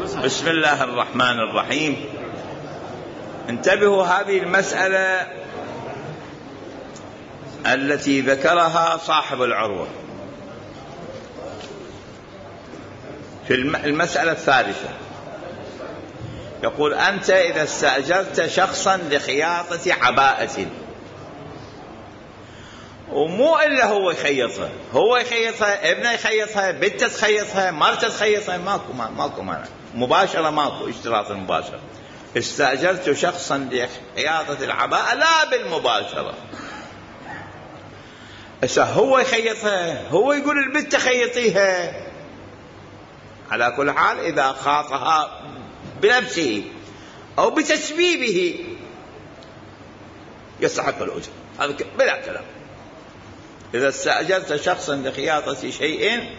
بسم الله الرحمن الرحيم. انتبهوا، هذه المسألة التي ذكرها صاحب العروة في المسألة الثالثة. يقول: أنت إذا استأجرت شخصا لخياطة عباءة، ومو إلا هو يخيطها، هو يخيطها، ابنه يخيطها، بنته تخيطها، مرته تخيطها، ماكو مانع، مباشرة ماكو اشتراط المباشرة. استأجرت شخصا لخياطة العباءة لا بالمباشرة. هو يخيطها، هو يقول البنت خيطيها. على كل حال إذا خاطها بنفسه أو بتسبيبه يستحق الأجر، هذا بلا كلام. إذا استأجرت شخصا لخياطة شيء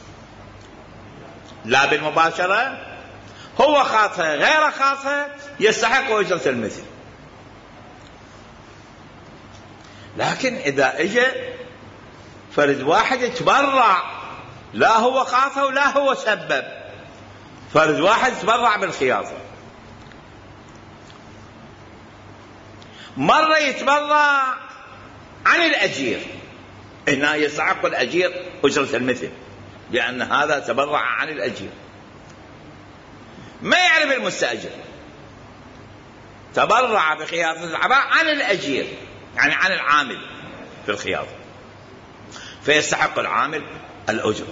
لا بالمباشرة، هو خاطها غير خاطها، يستحق أجرة المثل. لكن إذا اجى فرد واحد يتبرع، لا هو خاطها ولا هو سبب، فرد واحد يتبرع بالخياطة، مرة يتبرع عن الأجير، هنا يستحق الأجير أجرة المثل، لأن هذا تبرع عن الأجير. ما يعرف المستأجر، تبرع بخياطة العباء عن الأجير، يعني عن العامل في الخياطة، فيستحق العامل الأجرة.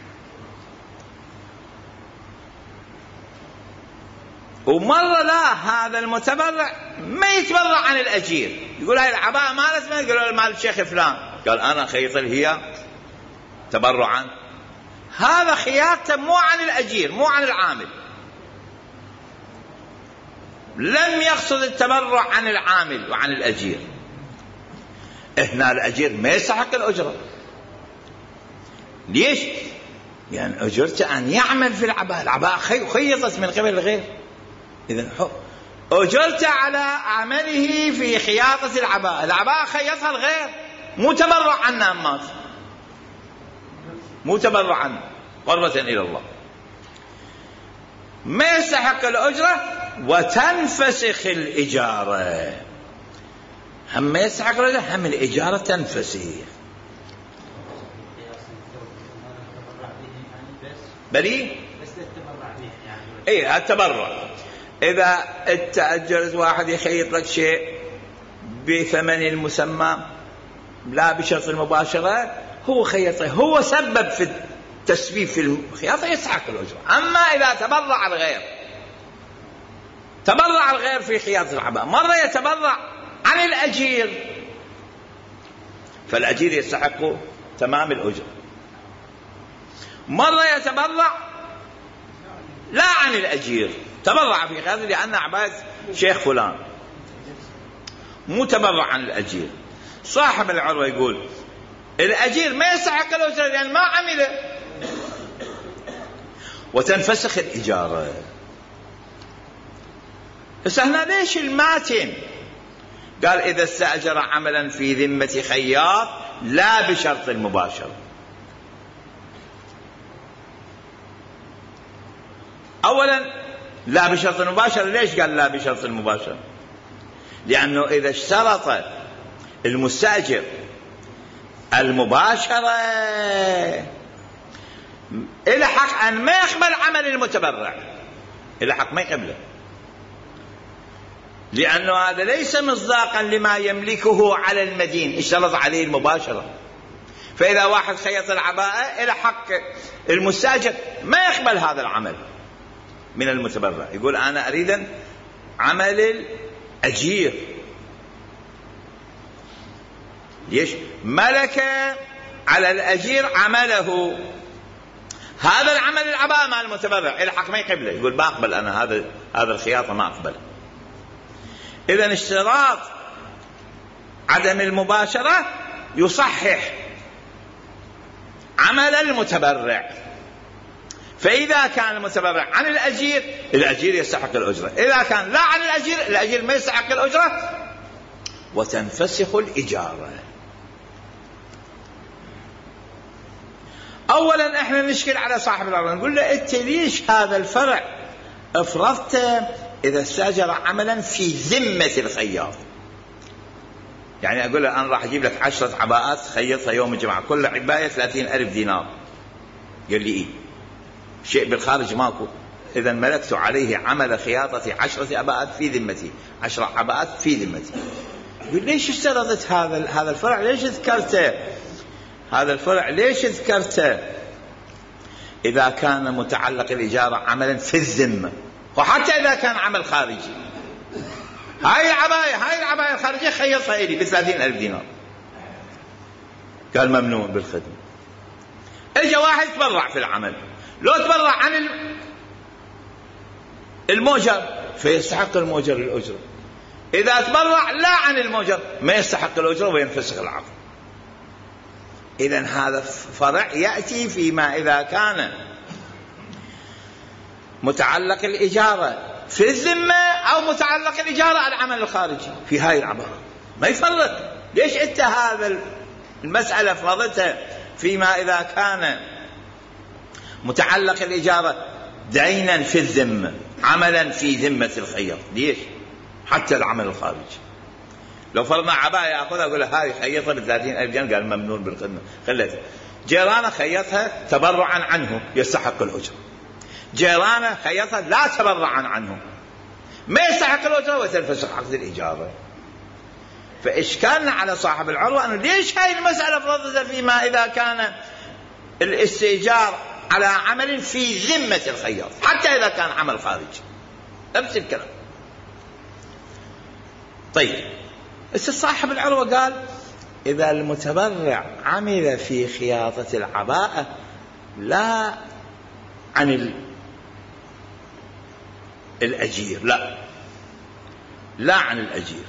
ومرة لا، هذا المتبرع ما يتبرع عن الأجير، يقول هاي العباءة مالت من؟ يقول مال الشيخ فلان، قال أنا خيط هي تبرعا. هذا خياطة مو عن الأجير، مو عن العامل، لم يقصد التبرع عن العامل وعن الأجير. هنا الأجير ما يستحق الأجرة. ليش؟ لأن يعني أجرته أن يعمل في العباءة، العباءة خيطت من قبل الغير، إذن أجرت على عمله في خياطة العباءة، العباءة خيطها الغير، مو تبرع عنا أمات، مو تبرع عنا، قربة إلى الله. ما يستحق الأجرة وتنفسخ الإجارة. هم ما يستحق الأجرة، هم الإجارة تنفسخ. بريء؟ إيه التبرع. إذا تأجرت واحد يخيط لك شيء بثمن المسمى لا بشرط المباشرة، هو خيطه، هو سبب في التسبيب في الخياطة، يستحق الأجرة. أما إذا تبرع الغير، تبرع الغير في خياطة العباءة، مرة يتبرع عن الأجير، فالأجير يستحق تمام الأجرة. مرة يتبرع لا عن الأجير، تبرع في خياطة لأن عباءة شيخ فلان، مو تبرع عن الأجير. صاحب العروة يقول الأجير ما يستحق الأجرة لأن ما عمله، وتنفسخ الإجارة. بس هنا ليش الماتن قال إذا استأجر عملا في ذمة خياط لا بشرط المباشرة؟ أولا لا بشرط المباشرة، ليش قال لا بشرط المباشرة؟ لأنه إذا اشترط المستأجر المباشرة إلى حق أن ما يقبل عمل المتبرع، إلى حق ما يقبله، لأنه هذا ليس مصداقا لما يملكه على المدين، اشترط عليه المباشرة. فإذا واحد خيط العباءة إلى حق المستأجر ما يقبل هذا العمل من المتبرع، يقول أنا أريد عمل الأجير. ليش؟ ملك على الأجير عمله، هذا العمل العباءة مع المتبرع إلى حق ما يقبله، يقول ما أقبل أنا هذا الخياطة ما أقبل. إذن اشتراط عدم المباشرة يصحح عمل المتبرع. فإذا كان المتبرع عن الأجير، الأجير يستحق الأجرة، إذا كان لا عن الأجير، الأجير ما يستحق الأجرة، وتنفسخ الإجارة. أولا احنا نشكل على صاحب الأرض، نقول له أنت ليش هذا الفرع افرضت إذا استأجر عملا في ذمة الخياط، يعني أقول له أنا راح أجيب لك 10 عباءات خيطها يوم الجمعة، كل عباية 30,000 دينار. قال لي إيه؟ شيء بالخارج ماكو. إذا ملكت عليه عمل خياطة 10 عباءات في ذمتي، 10 عباءات في ذمتي. يقول ليش اشترطت هذا الفرع؟ ليش ذكرته هذا الفرع؟ ليش ذكرته إذا كان متعلق الإجارة عملا في الذمة، وحتى إذا كان عمل خارجي؟ هاي العباية الخارجية خيطها إلي ب30,000 دينار. قال ممنوع بالخدمة. اجى واحد تبرع في العمل، لو تبرع عن المؤجر فيستحق المؤجر الأجرة، إذا تبرع لا عن المؤجر ما يستحق الأجرة وينفسخ العقد. إذن هذا فرع يأتي فيما إذا كان متعلق الإجارة في الذمة أو متعلق الإجارة على العمل الخارجي. في هاي العبارة ما يفرق. ليش أنت هذا المسألة فرضتها فيما إذا كان متعلق الإجارة دينا في الذمة، عملا في ذمة الخياط؟ ليش حتى العمل الخارجي؟ لو فرضنا عباية أخذها أقول له هاي خيطها ب30,000 دينار، قال ممنون بالخدمة، خلتها. جيرانه خيطها تبرعا عنه يستحق الأجرة، جيرانه خيطها لا تبرعا عنه ما يستحق الأجرة وتنفسخ عقد الإجارة. فإشكالنا على صاحب العروة أنه ليش هاي المسألة فرضتها فيما إذا كان الاستئجار على عمل في ذمة الخياط حتى إذا كان عمل خارجي، نفس الكلام. طيب صاحب العروة قال إذا المتبرع عمل في خياطة العباءة لا عن الأجير، لا عن الأجير.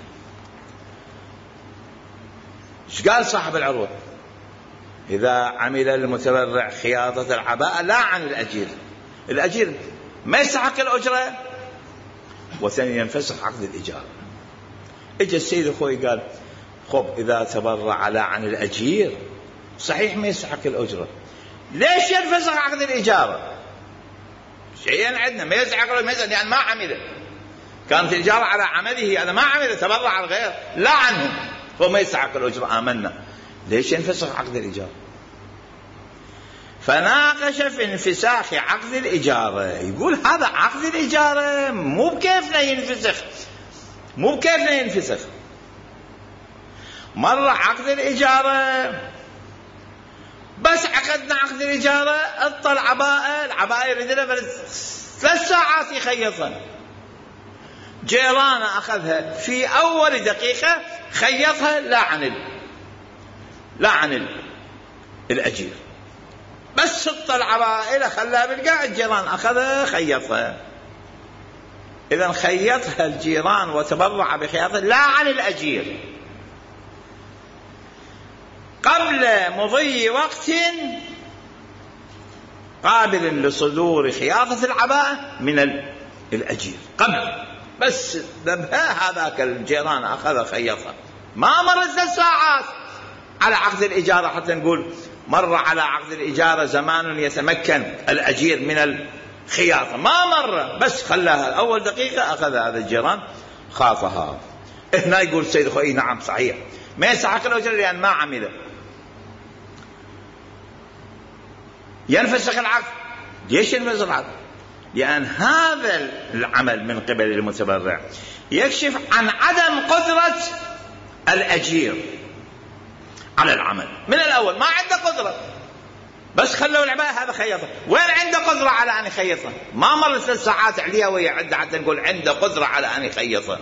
ايش قال صاحب العروة؟ إذا عمل المتبرع خياطة العباءة لا عن الأجير، الأجير ما يستحق الأجرة وثاني ينفسخ عقد الإجارة. اجى السيد اخوي قال خب إذا تبرع لا عن الأجير صحيح ما يستحق الأجرة، ليش ينفسخ عقد الإجارة؟ شيئا عندنا ما يستحق الأجرة يعني ما عمله، كانت الإجارة على عمله، أنا ما عمله تبرع على الغير لا عنه، هو ما يستحق الأجرة آمنا، ليش ينفسخ عقد الإجارة؟ فناقش في انفساخ عقد الإجارة. يقول هذا عقد الإجارة مو بكيفنا ينفسخ، مرة عقد الإجارة بس عقدنا عقد الإجارة اطل العباءة يريد لها 3 ساعات يخيطها، جيران أخذها في أول دقيقة خيطها لا عن الأجير، بس اطل العباءة خلاها بالقاع، الجيران أخذها خيطها. إذن خيطها الجيران وتبرع بخياطة لا عن الأجير قبل مضي وقت قابل لصدور خياطة العباءة من الأجير قبل، بس ذبها هذاك الجيران أخذ خيطها، ما مرت 3 ساعات على عقد الإجارة حتى نقول مر على عقد الإجارة زمان يتمكن الأجير من الخياطة، ما مر، بس خلاها أول دقيقة أخذ هذا الجيران خاطها. هنا يقول السيد أخوي نعم صحيح ما يستحق الأجر لأن ما عمله، ينفسخ العقد. ليش ينفسخ العقد؟ لأن هذا العمل من قبل المتبرع يكشف عن عدم قدرة الأجير على العمل من الأول، ما عنده قدرة، بس خلوا العباءة هذا خيطها، وين عنده قدرة على أن يخيطها؟ ما مر 3 ساعات عليها وهي عنده حتى نقول عنده قدرة على أن يخيطها.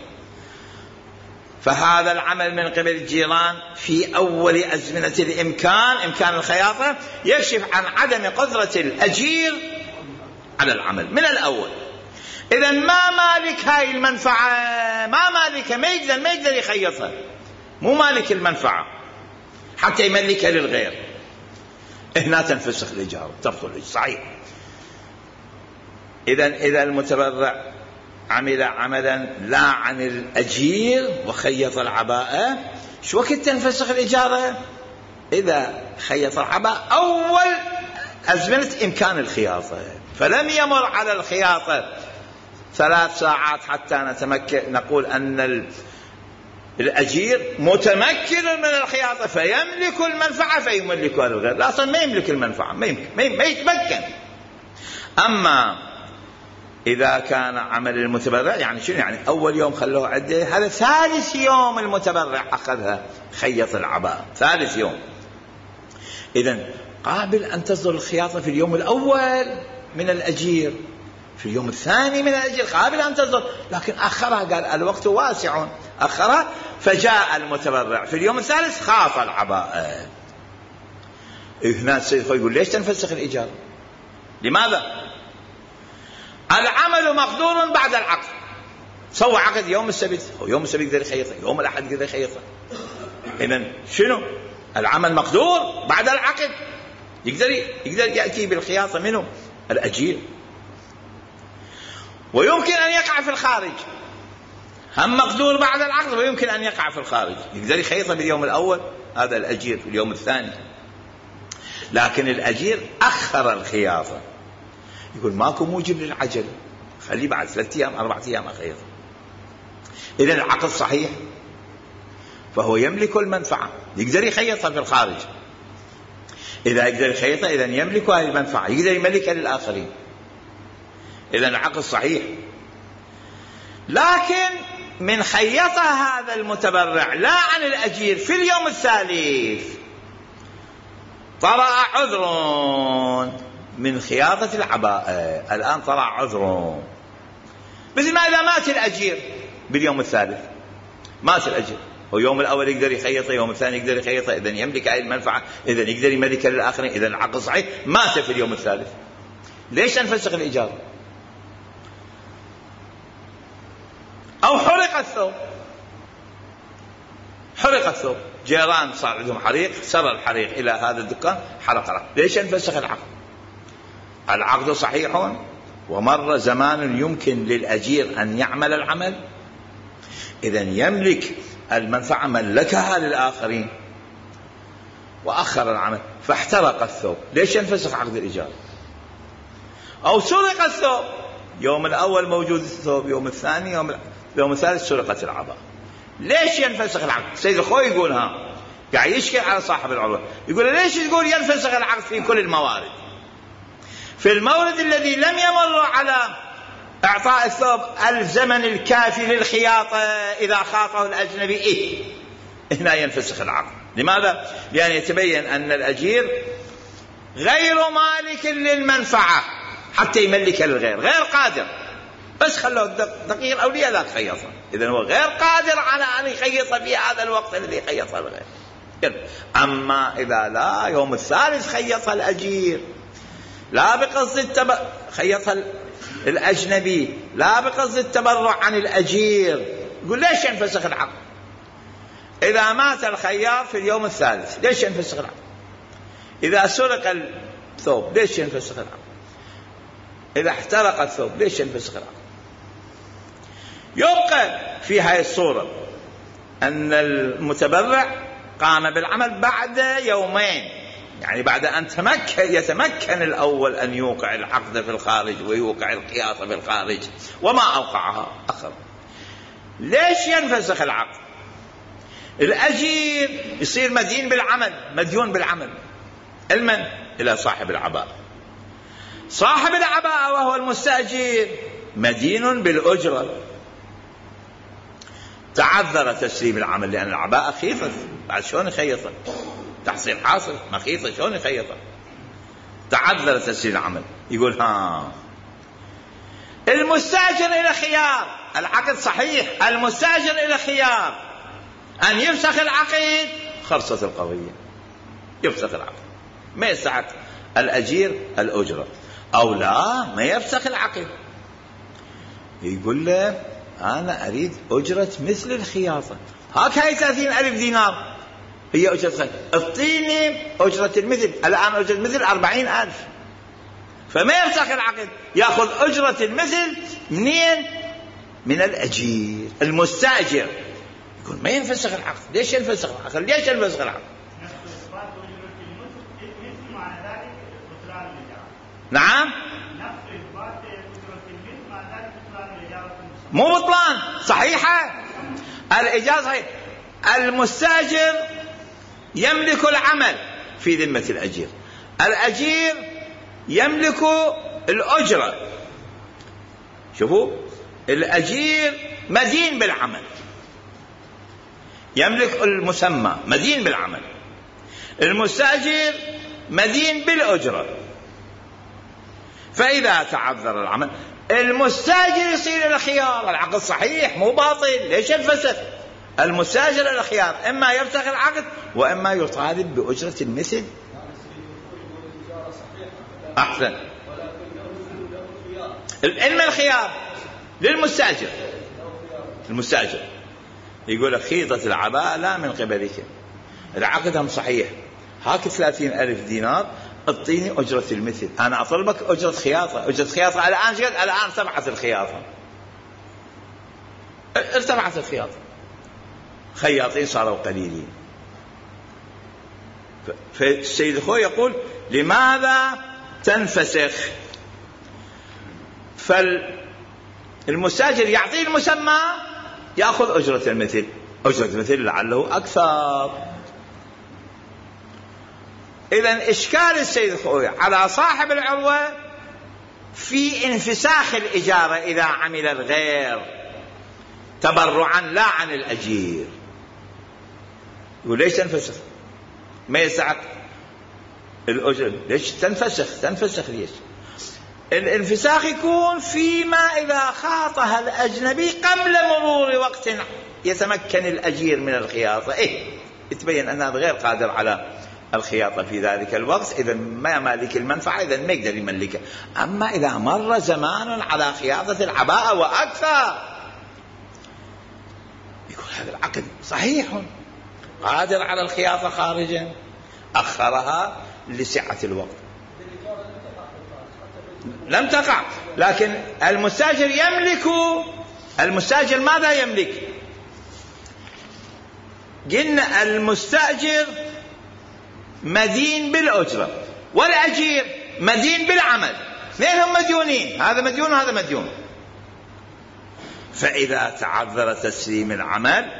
فهذا العمل من قبل الجيران في أول أزمنة إمكان الخياطة يكشف عن عدم قدرة الأجير على العمل من الأول. إذن ما مالك هاي المنفعة، ما مالك، ما يقدر يخيطها، مو مالك المنفعة حتى يملكها للغير، هنا تنفسخ الإجارة تبطل صحيح. إذا المتبرع عمل عملا لا عن الأجير وخيط العباءة، شو وقت تنفسخ الإجارة؟ إذا خيط العباءة أول أزمنة إمكان الخياطة، فلم يمر على الخياطة 3 ساعات حتى نتمكن نقول أن الأجير متمكن من الخياطة فيملك المنفعة فيملكها للغير. لا، أصلا ما يملك المنفعة، ما يتمكن. أما إذا كان عمل المتبرع يعني شنو؟ يعني أول يوم خلوه عده، هذا ثالث يوم المتبرع أخذها خيط العباءة، ثالث يوم. إذن قابل أن تصدر الخياطة في اليوم الأول من الأجير، في اليوم الثاني من الأجير قابل أن تصدر، لكن أخرها، قال الوقت واسع، أخرها. فجاء المتبرع في اليوم الثالث خاط العباءة. هنا السيد خوي يقول ليش تنفسخ الإجارة؟ لماذا؟ العمل مقدور بعد العقد. سوى عقد يوم السبت، يوم السبت يقدر يخيطه، يوم الأحد يقدر يخيطه. إذن شنو؟ العمل مقدور بعد العقد، يقدر يأتي بالخياطة منه الأجير. ويمكن أن يقع في الخارج، هم مقدور بعد العقد ويمكن أن يقع في الخارج، يقدر يخيطه باليوم الأول، هذا الأجير في اليوم الثاني. لكن الأجير أخر الخياطة، يقول ماكو موجب للعجل، خليه بعد 3 أيام 4 أيام أخيطه. إذن العقد صحيح، فهو يملك المنفعة، يقدر يخيطها في الخارج. إذا يقدر يخيطها إذن يملك هذه المنفعة، يقدر يملكها للآخرين. إذن العقد صحيح. لكن من خيطها هذا المتبرع لا عن الأجير في اليوم الثالث طرأ عذر من خياطة العباءة. الآن طرأ عذر، مثل ما إذا مات الأجير باليوم الثالث، مات الأجير، ويوم الأول يقدر يخيطه، يوم الثاني يقدر يخيطه، إذن يملك هذه المنفعة، إذن يقدر يملكها للآخرين. إذن العقد صحيح. مات في اليوم الثالث، ليش تنفسخ الإجارة؟ أو حرق الثوب، حرق الثوب، جيران صار عندهم حريق، سر الحريق إلى هذا الدكان، حرق العقد، ليش ينفسخ العقد؟ العقد صحيح، ومر زمان يمكن للأجير أن يعمل العمل، إذن يملك المنفعة، ملكها للآخرين، وأخر العمل فاحترق الثوب، ليش ينفسخ عقد الإجارة؟ أو سرق الثوب، يوم الأول موجود الثوب، يوم الثاني يوم الثالث سرقت العباءة، ليش ينفسخ العقد؟ سيد الخوي يقول قاعد يشكي على صاحب العروة، يقول ليش تقول ينفسخ العقد في كل الموارد؟ في المورد الذي لم يمر على إعطاء الثوب الزمن الكافي للخياطة إذا خاطه الأجنبي، هنا ينفسخ العقد. لماذا؟ لأن يتبين أن الأجير غير مالك للمنفعة حتى يملك للغير، غير قادر، بس خلوه دقيق الأولياء لا تخيطه، إذن هو غير قادر على أن يخيط في هذا الوقت الذي خيطه الغير. أما إذا لا، يوم الثالث خيطها الأجير، لا بقصد خيطها الأجنبي، لا بقصد التبرع عن الأجير، يقول ليش ينفسخ العقد؟ إذا مات الخياط في اليوم الثالث ليش ينفسخ العقد؟ إذا سرق الثوب ليش ينفسخ العقد؟ إذا احترق الثوب ليش ينفسخ العقد؟ يبقى في هذه الصورة أن المتبرع قام بالعمل بعد يومين، يعني بعد أن يتمكن الأول أن يوقع العقد في الخارج ويوقع الخياطة في الخارج، وما أوقعها أخر. ليش ينفسخ العقد؟ الأجير يصير مديون بالعمل، المن إلى صاحب العباءة، صاحب العباءة وهو المستأجر مدين بالأجرة. تعذر تسليم العمل لأن العباءة خيطة، بعد شلون يخيطها؟ تحصيل حاصل، ما خيطة شلون يخيطها؟ تعذر تسليم العمل. يقول المستأجر إلى خيار، العقد صحيح، المستأجر إلى خيار أن يفسخ العقد، خرصت القضية، يفسخ العقد، ما يستحق الأجير الأجرة، أو لا ما يفسخ العقد، يقول له أنا أريد أجرة مثل الخياطة، هاي 30,000 دينار هي أجرة، اعطيني أجرة المثل، الآن أجرة المثل 40,000، فما يفسخ العقد، يأخذ أجرة المثل منين؟ من الأجير المستأجر. يقول ما ينفسخ العقد، ليش ينفسخ العقد؟ ليش ينفسخ العقد؟ نعم، مو بطلان، صحيحة الإجارة صحيح. المستأجر يملك العمل في ذمة الأجير، الأجير يملك الأجرة. شوفوا، الأجير مدين بالعمل، يملك المسمى مدين بالعمل، المستأجر مدين بالأجرة. فإذا تعذر العمل المستأجر يصير الخيار. العقد صحيح مو باطل، ليش الفسخ؟ المستأجر الخيار، إما يفسخ العقد وإما يطالب بأجرة المثل. أحسن. إما الخيار للمستأجر، المستأجر يقول لك خيطة العباءة لا من قبلك، العقد هم صحيح، هاك 30,000 دينار اعطيني أجرة المثل، أنا أطلبك أجرة خياطة. أجرة خياطة الآن شقد؟ الآن ارتفعت الخياطة، ارتفعت الخياطة، خياطين صاروا قليلين. فالسيد الخوي يقول لماذا تنفسخ؟ فالمستاجر يعطيه المسمى يأخذ أجرة المثل، أجرة المثل لعله أكثر. إذن إشكال السيد الخوي على صاحب العروة في انفساخ الإجارة إذا عمل الغير تبرعا لا عن الأجير. يقول ليش تنفسخ؟ ما يستحق الأجر، ليش تنفسخ ليش؟ الانفساخ يكون فيما إذا خاطها الأجنبي قبل مرور وقت يتمكن الأجير من الخياطة، يتبين أنه غير قادر على الخياطة في ذلك الوقت، إذا ما مالك المنفعة، إذا ما يقدر يملكها. أما إذا مر زمان على خياطة العباءة وأكثر، يقول هذا العقد صحيح، قادر على الخياطة خارجا، أخرها لسعة الوقت. لم تقع، لكن المستاجر يملك. المستاجر ماذا يملك؟ قلنا المستاجر مدين بالأجرة والأجير مدين بالعمل، اثنينهم مديونين، هذا مديون وهذا مديون. فإذا تعذر تسليم العمل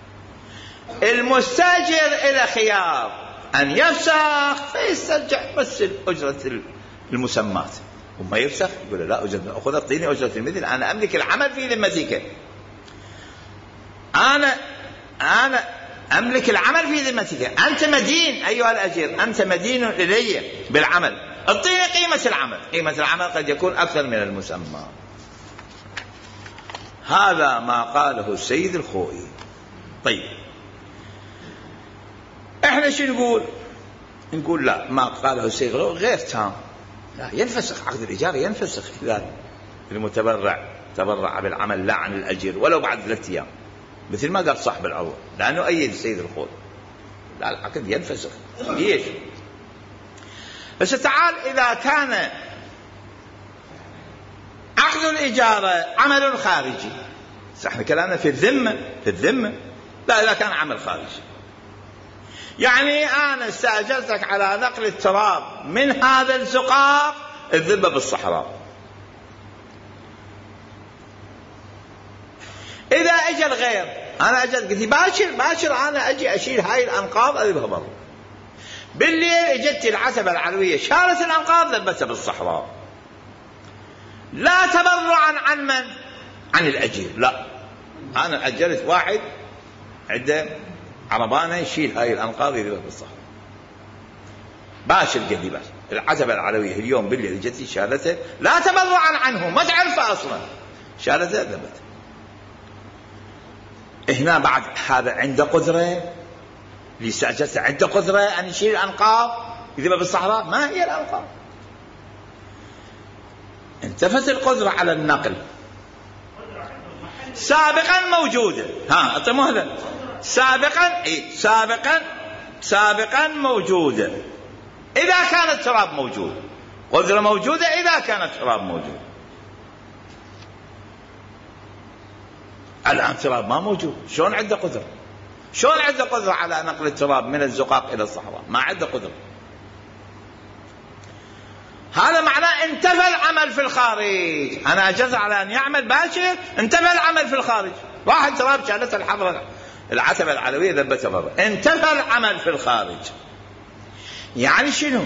المستاجر إلى خيار أن يفسخ فيسترجع بس أجرة المسمات، وما يفسخ يقول لا أجرة أخذ أعطيني أجرة المثل، أنا أملك العمل في ذمتك، أنا أملك العمل في ذمتك، أنت مدين أيها الأجير، أنت مدين إلي بالعمل، أعطيني قيمة العمل. قيمة العمل قد يكون أكثر من المسمى. هذا ما قاله السيد الخوئي. طيب احنا شو نقول لا، ما قاله السيد الخوئي غير تام، لا ينفسخ عقد الإجارة، ينفسخ إذا المتبرع تبرع بالعمل لا عن الأجير ولو بعد 3 أيام، مثل ما قال صاحب العروة، لأنه أيد السيد الخوئي لا العقد ينفسخ. ليش؟ بس تعال إذا كان عقد الإجارة عمل خارجي، احنا كلامنا في الذمة، لا إذا كان عمل خارجي، يعني أنا استأجرتك على نقل التراب من هذا الزقاق الذبة بالصحراء، إذا أجى الغير أنا أجل قلت باشر أنا أجي أشيل هاي الأنقاض أذبها برا، بالليل اجت العتبة العلوية شالت الأنقاض ذبتها بالصحراء، لا تبرعا عن من؟ عن الأجير، لا أنا أجرت واحد عنده عربانة يشيل هاي الأنقاض يذبها بالصحراء، باشر قلت باشر العتبة العلوية اليوم بالليل اجت شالتها لا تبرعا عنه، ما تعرفه أصلا، شالتها ذبتها. هنا بعد هذا عنده قدرة، لساجته عنده قدرة أن يشيل الأنقاض يذبها بالصحراء، ما هي الأنقاض؟ انتفت القدرة على النقل سابقا موجودة، أعطموها سابقا موجودة إذا كان التراب موجود، قدرة موجودة إذا كان التراب موجود. الآن التراب ما موجود، شلون عنده قدرة؟ شلون عنده قدرة على نقل التراب من الزقاق إلى الصحراء؟ ما عنده قدرة. هذا معناه انتفى العمل في الخارج. أنا أجاز على أن يعمل باكر، انتفى العمل في الخارج. واحد تراب شالته الحضرة العتبة العلوية ذبته برا، انتفى العمل في الخارج. يعني شنو؟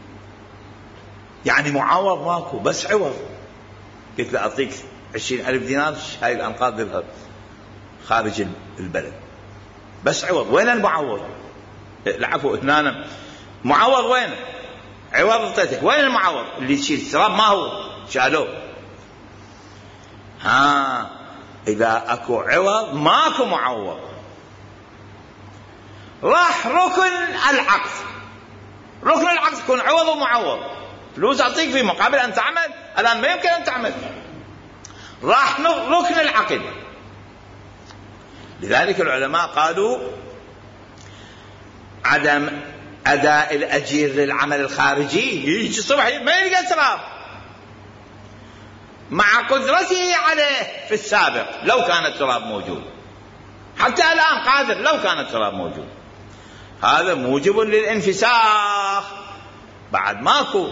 يعني معاوض ماكو، بس عوض. قلت له أعطيك 20,000 دينار هاي الأنقاض ذهب خارج البلد، بس عوض. وين المعوض؟ العفو اثنان معوض وين؟ عوض اعطيتك، وين المعوض؟ اللي يشيل التراب ما هو شالوه. إذا أكو عوض ماكو معوض. راح ركن العقد. ركن العقد يكون عوض ومعوض. فلوس أعطيك في مقابل أن تعمل، الآن ما يمكن أن تعمل. راح ركن العقد. لذلك العلماء قالوا عدم أداء الأجير للعمل الخارجي، يجي الصبح ما يلقى تراب مع قدرته عليه في السابق لو كان التراب موجود، حتى الآن قادر لو كان التراب موجود. هذا موجب للانفساخ. بعد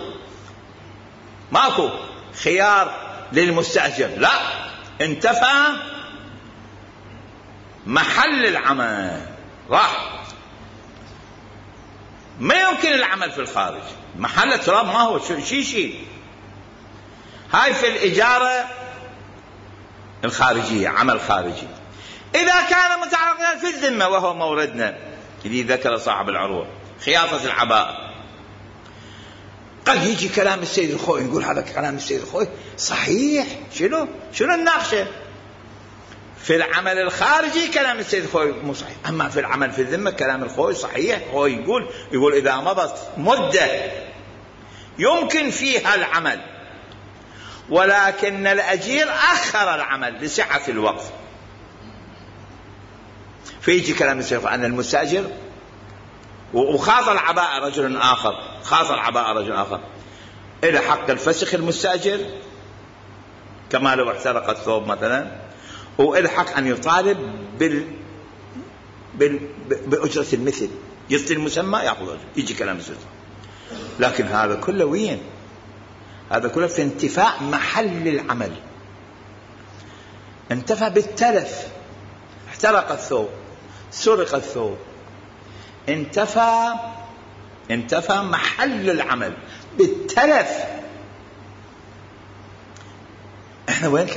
ماكو خيار للمستأجر، لا، انتفى محل العمل، راح. ما يمكن العمل في الخارج، محل التراب ما هو شيء. هاي في الإجارة الخارجية، عمل خارجي. إذا كان متعلقا في الذمة، وهو موردنا اللي ذكر صاحب العروة، خياطة العباءة. قد يجي كلام السيد الخوي، نقول هذا كلام السيد الخوي صحيح. شنو الناقشة؟ في العمل الخارجي كلام السيد الخوي مو صحيح، أما في العمل في الذمة كلام الخوي صحيح. هو يقول إذا مضت مدة يمكن فيها العمل، ولكن الأجير أخر العمل لسعة الوقت. فيجي كلام السيد الخوي أن المستأجر وخاط العباءة رجل آخر إلى حق الفسخ المستأجر، كما لو احترق الثوب مثلا، وإلى حق أن يطالب بأجرة المثل، يعطي المسمى يأخذ أجرة. يجي كلام السيد. لكن هذا كله وين؟ هذا كله في انتفاء محل العمل. انتفى بالتلف، احترق الثوب، سرق الثوب، انتفى محل العمل بالتلف. احنا وين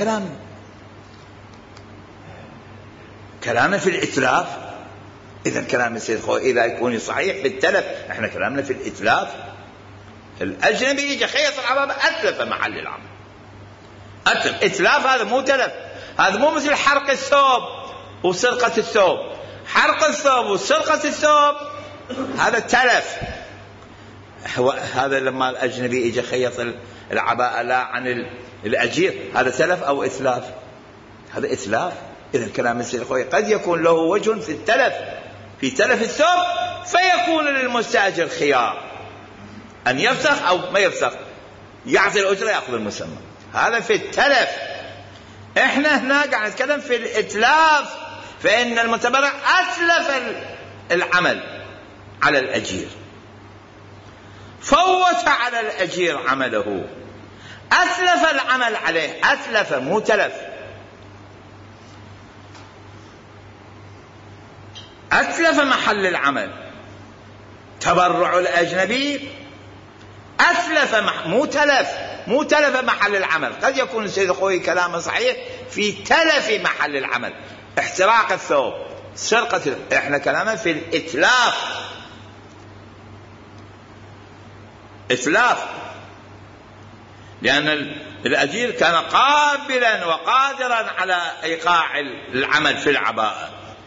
كلامنا في الإتلاف. إذا كلام السيد خوي إذا يكون صحيح بالتلف، احنا كلامنا في الإتلاف. الأجنبي يجي خيط العبابة، أتلف محل العمل. إتلاف هذا مو تلف. هذا مو مثل حرق الثوب وسرقة الثوب. حرق الثوب وسرقة الثوب هذا تلف. هذا لما الأجنبي يجي خيط العباءة لا عن الأجير، هذا تلف أو إتلاف؟ هذا إتلاف. إذا الكلام السيد الخوي قد يكون له وجه في التلف، في تلف الثوب، فيكون للمستأجر خيار أن يفسخ أو ما يفسخ، يعطي الأجرة يأخذ المسمى. هذا في التلف. إحنا هنا قاعد نتكلم في الإتلاف، فإن المتبرع أتلف العمل على الأجير، فوت على الأجير عمله، أتلف العمل عليه، أتلف مو تلف. أتلف محل العمل. تبرع الأجنبي أتلف مو تلف محل العمل. قد يكون السيد أخوي كلامه صحيح في تلف محل العمل، احتراق الثوب، سرقة. احنا كلامنا في الإتلاف. إتلاف لأن الأجير كان قابلا وقادرا على إيقاع العمل في العباءة.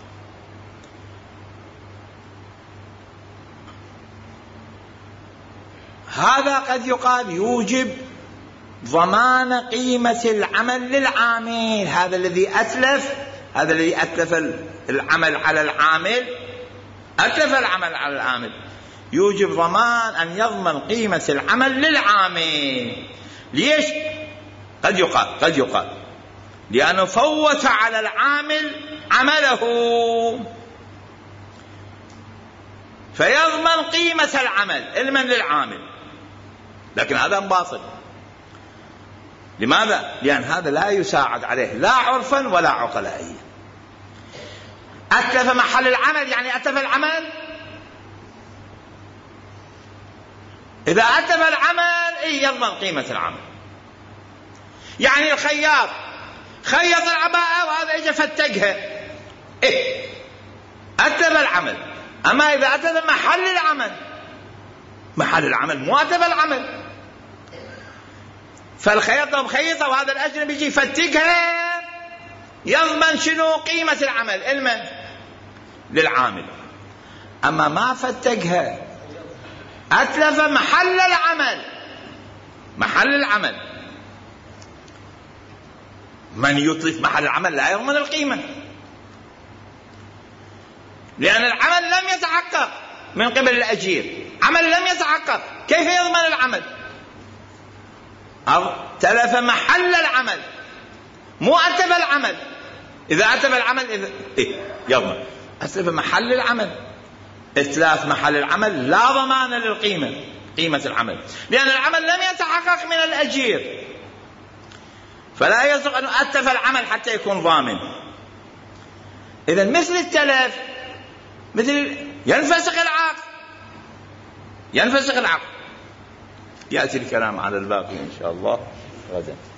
هذا قد يقال يوجب ضمان قيمة العمل للعامل. هذا الذي أتلف العمل على العامل، أتلف العمل على العامل، يوجب ضمان أن يضمن قيمة العمل للعامل. ليش؟ قد يقال لأنه فوت على العامل عمله، فيضمن قيمة العمل علما للعامل. لكن هذا باطل. لماذا؟ لأن هذا لا يساعد عليه لا عرفا ولا عقلائيا. أتلف محل العمل يعني أتلف العمل. إذا أتلف العمل يضمن قيمة العمل. يعني الخياط خيط العباءة وهذا إجا فتقها أتلف العمل. أما إذا أتلف محل العمل مو أتلف العمل. فالخياطة مخيطة وهذا الأجنبي يجي يفتقها يضمن شنو؟ قيمة العمل للعامل. أما ما فتقها أتلف محل العمل. من يتلف محل العمل لا يضمن القيمة، لأن العمل لم يتحقق من قبل الأجير. عمل لم يتحقق، كيف يضمن العمل؟ أو تلف محل العمل مو أتلف العمل. إذا أتلف العمل يضمن. أتلف محل العمل. إتلاف محل العمل لا ضمان للقيمة، قيمة العمل، لأن العمل لم يتحقق من الأجير. فلا يصح أن أتلف العمل حتى يكون ضامن. إذا مثل التلف مثل ينفسخ العقد. يأتي الكلام على الباقي إن شاء الله غدا.